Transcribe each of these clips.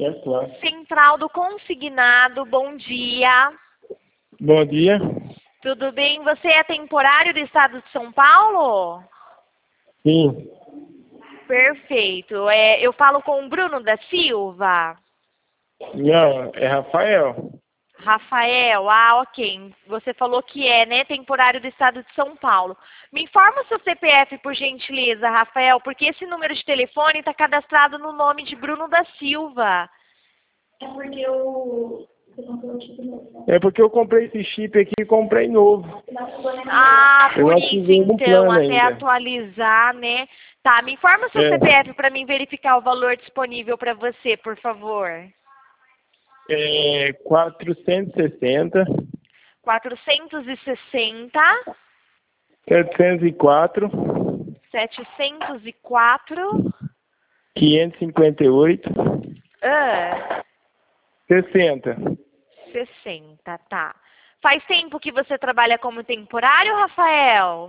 Certo, claro. Central do Consignado, bom dia. Bom dia. Tudo bem? Você é temporário do estado de São Paulo? Sim. Perfeito. Eu falo com o Bruno da Silva? Não, é Rafael. Rafael, ok. Você falou que é, né, temporário do estado de São Paulo. Me informa o seu CPF, por gentileza, Rafael, porque esse número de telefone está cadastrado no nome de Bruno da Silva. É porque eu comprei esse chip aqui e comprei novo. Ah, Eu por isso ativei no então, plano até ainda. atualizar, né? Tá, me informa o seu É. CPF para mim verificar o valor disponível para você, por favor. É 460, 460, 704, 704, 558, ah, 60. 60, tá. Faz tempo que você trabalha como temporário, Rafael?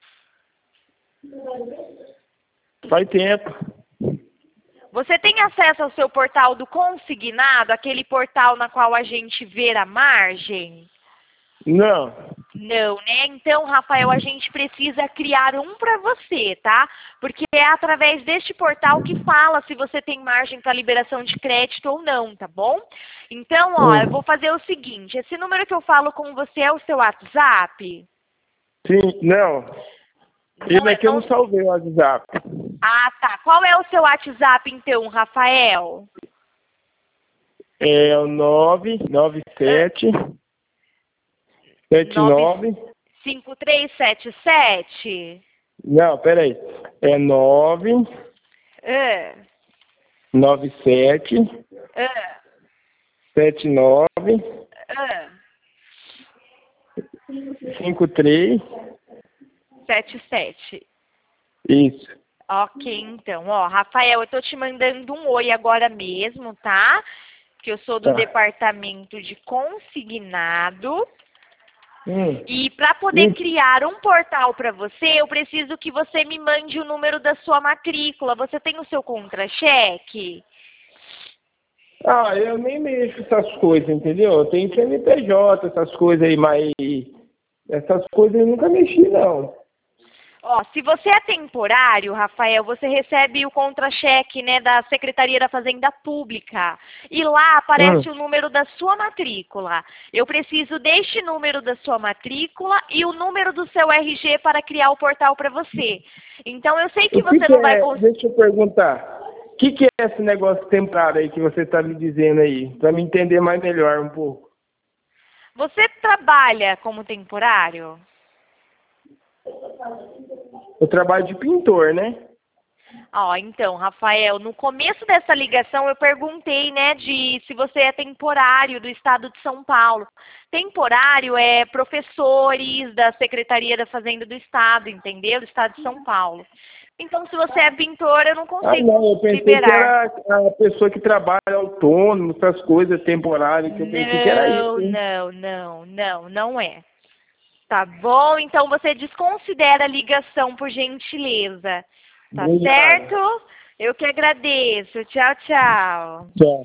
Faz tempo. Você tem acesso ao seu portal do consignado, aquele portal na qual a gente vê a margem? Não. Não, né? Então, Rafael, a gente precisa criar um para você, tá? Porque é através deste portal que fala se você tem margem para liberação de crédito ou não, tá bom? Então, ó, eu vou fazer o seguinte, esse número que eu falo com você é o seu WhatsApp? Sim, não. Não Ele é, aqui eu não salvei o WhatsApp. Ah, tá. Qual é o seu WhatsApp, então, Rafael? É o 997 79. 5377? Não, peraí. É 997 Ah, 79 ah, 53. 77. Isso. Ok, então, ó, Rafael, eu tô te mandando um oi agora mesmo, tá? Que eu sou do Tá. departamento de consignado. Hum. E para poder criar um portal para você, eu preciso que você me mande o número da sua matrícula. Você tem o seu contra-cheque? Ah, eu nem mexo essas coisas, entendeu? Eu tenho CNPJ, essas coisas aí, mas essas coisas eu nunca mexi, não. Ó, se você é temporário, Rafael, você recebe o contra-cheque, né, da Secretaria da Fazenda Pública. E lá aparece o número da sua matrícula. Eu preciso deste número da sua matrícula e o número do seu RG para criar o portal para você. Então, eu sei que O que você que não vai é? conseguir... Deixa eu perguntar. O que é esse negócio temporário aí que você está me dizendo aí? Para me entender mais melhor um pouco. Você trabalha como temporário? Eu trabalho de pintor, né? Ó, então, Rafael, no começo dessa ligação eu perguntei, né, de se você é temporário do estado de São Paulo. Temporário é professores da Secretaria da Fazenda do Estado, entendeu? Do estado de São Paulo. Então, se você é pintor, eu não Ah, consigo não, eu pensei que liberar. era a pessoa que trabalha autônomo, essas coisas temporárias, que eu pensei que era isso, hein? Não é. Tá bom? Então você desconsidera a ligação, por gentileza. Tá Obrigado. certo? Eu que agradeço. Tchau, tchau. Tchau.